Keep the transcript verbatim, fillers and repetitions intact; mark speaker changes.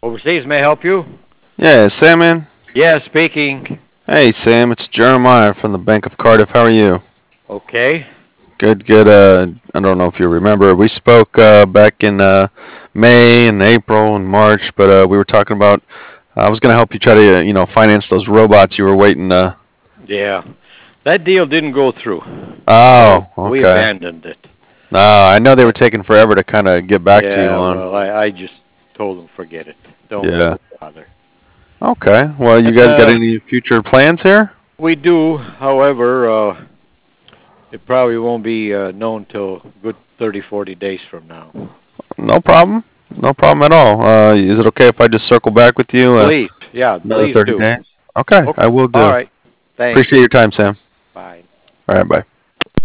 Speaker 1: Overseas, may I help you?
Speaker 2: Yeah, Sam in?
Speaker 1: Yeah, speaking.
Speaker 2: Hey, Sam, it's Jeremiah from the Bank of Cardiff. How are you?
Speaker 1: Okay.
Speaker 2: Good, good. Uh, I don't know if you remember. We spoke uh, back in uh, May and April and March, but uh, we were talking about. I was going to help you try to, uh, you know, finance those robots you were waiting. Uh,
Speaker 1: Yeah. That deal didn't go through. So
Speaker 2: oh,
Speaker 1: we
Speaker 2: okay.
Speaker 1: abandoned it.
Speaker 2: No, I know they were
Speaker 1: Yeah,
Speaker 2: taking forever to kind of get back to you
Speaker 1: yeah,
Speaker 2: on.
Speaker 1: well, I, I just told them forget it. Don't
Speaker 2: Yeah.
Speaker 1: don't bother.
Speaker 2: Okay. Well, you
Speaker 1: But
Speaker 2: guys got
Speaker 1: uh,
Speaker 2: any future plans here?
Speaker 1: we do, however, uh, it probably won't be uh, known till good thirty, forty days from now.
Speaker 2: No problem. No problem at all. Uh, is it okay if I just circle back with you uh,
Speaker 1: Please, yeah,
Speaker 2: another
Speaker 1: please
Speaker 2: thirty
Speaker 1: do.
Speaker 2: days? Okay,
Speaker 1: Okay.
Speaker 2: I will
Speaker 1: All
Speaker 2: do.
Speaker 1: right. Thanks.
Speaker 2: Appreciate your time, Sam.
Speaker 1: Bye.
Speaker 2: All right, bye.